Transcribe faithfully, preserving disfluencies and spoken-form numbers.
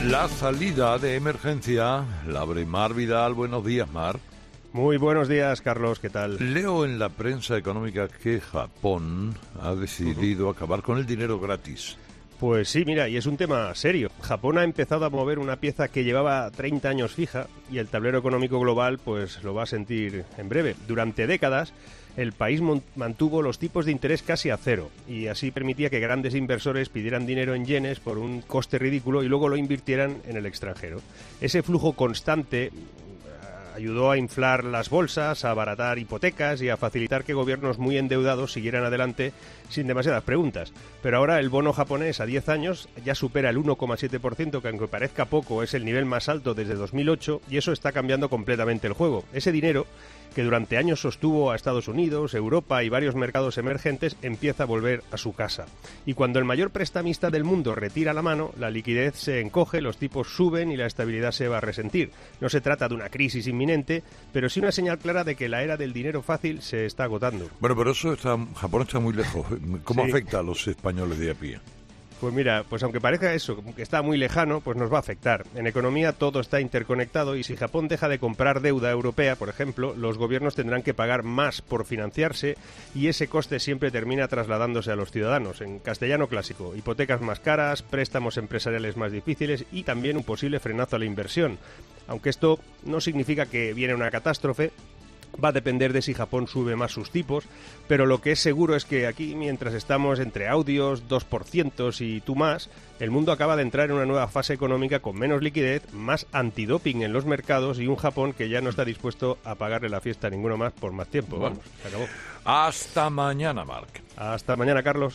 La salida de emergencia la abre Mar Vidal. Buenos días, Mar. Muy buenos días, Carlos, ¿qué tal? Leo en la prensa económica que Japón ha decidido uh-huh. acabar con el dinero gratis. Pues sí, mira, y es un tema serio. Japón ha empezado a mover una pieza que llevaba treinta años fija y el tablero económico global pues lo va a sentir en breve. Durante décadas el país mantuvo los tipos de interés casi a cero y así permitía que grandes inversores pidieran dinero en yenes por un coste ridículo y luego lo invirtieran en el extranjero. Ese flujo constante ayudó a inflar las bolsas, a abaratar hipotecas y a facilitar que gobiernos muy endeudados siguieran adelante sin demasiadas preguntas. Pero ahora el bono japonés a diez años ya supera el uno coma siete por ciento, que aunque parezca poco es el nivel más alto desde dos mil ocho, y eso está cambiando completamente el juego. Ese dinero, que durante años sostuvo a Estados Unidos, Europa y varios mercados emergentes, empieza a volver a su casa. Y cuando el mayor prestamista del mundo retira la mano, la liquidez se encoge, los tipos suben y la estabilidad se va a resentir. No se trata de una crisis inminente, pero sí una señal clara de que la era del dinero fácil se está agotando. Bueno, pero eso está, Japón está muy lejos. ¿Cómo sí. afecta a los españoles de a pie? Pues mira, pues aunque parezca eso, que está muy lejano, pues nos va a afectar. En economía todo está interconectado y si Japón deja de comprar deuda europea, por ejemplo, los gobiernos tendrán que pagar más por financiarse y ese coste siempre termina trasladándose a los ciudadanos. En castellano clásico, hipotecas más caras, préstamos empresariales más difíciles y también un posible frenazo a la inversión. Aunque esto no significa que viene una catástrofe, va a depender de si Japón sube más sus tipos, pero lo que es seguro es que aquí, mientras estamos entre audios, dos por ciento y tú más, el mundo acaba de entrar en una nueva fase económica con menos liquidez, más antidoping en los mercados y un Japón que ya no está dispuesto a pagarle la fiesta a ninguno más por más tiempo. Vamos, se acabó. Hasta mañana, Marc. Hasta mañana, Carlos.